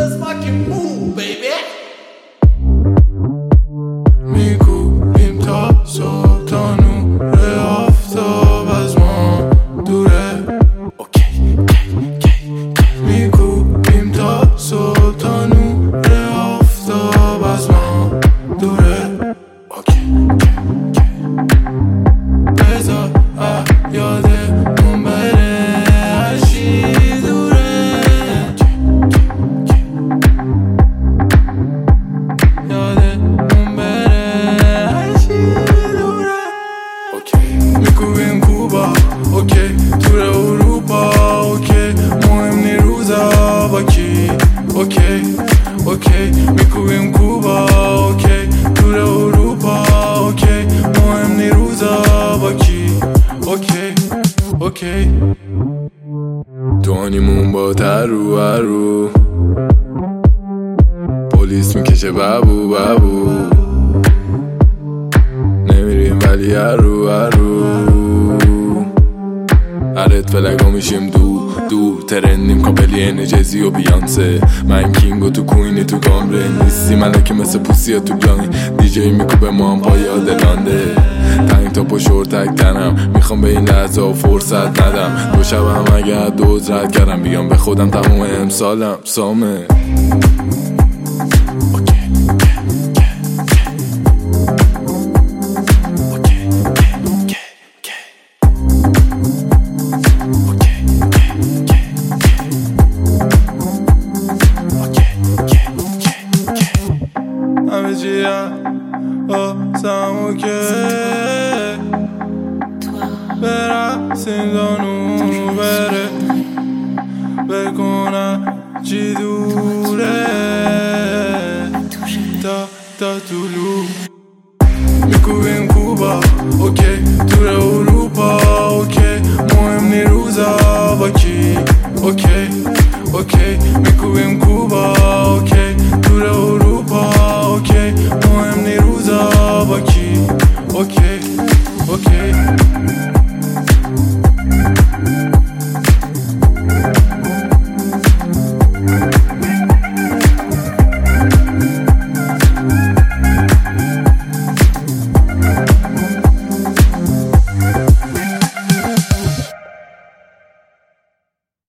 let's fucking move baby. میگوییم تا صبح تا نور آفتاب از ما دوره. میگوییم تا صبح تا نور آفتاب از ما دوره. بذار یادمون بره هرچی دوره. یادمون بره هرچی دوره. میگوییم کوبا اوکی، تور اروپا اوکی، مهم نی روزا با کی اوکی. میگوییم کوبا اوکی، تور اروپا اوکی، مهم نی روزا با کی اوکی. دوانیمون با ترو پلیس میکشه بابو نمیریم ولی هرو هرت فلگا میشیم دو ترندیم کامپلی جزی و بیانسه. من کینگ و تو کوینی تو گامره نیستی ملکه مثل پوسی تو بلانی. دیجی میکوبه ما هم پای آدلانده تنگ تا پشور تک تنم. میخوام به این لحظه و فرصت ندم. دو شبم اگر دوز رد کردم بیام به خودم تموم امسالم سامه. همه چیم آسمو که برسیم دانو بره بکنم چی دوره تا طولو. میگوییم کوبا اوکی، تور اروپا اوکی، مهم نی روزا با کی اوکی. میگوییم کوبا اوکی، تور اروپا اوکی، مهم نی روزا با کی اوکی.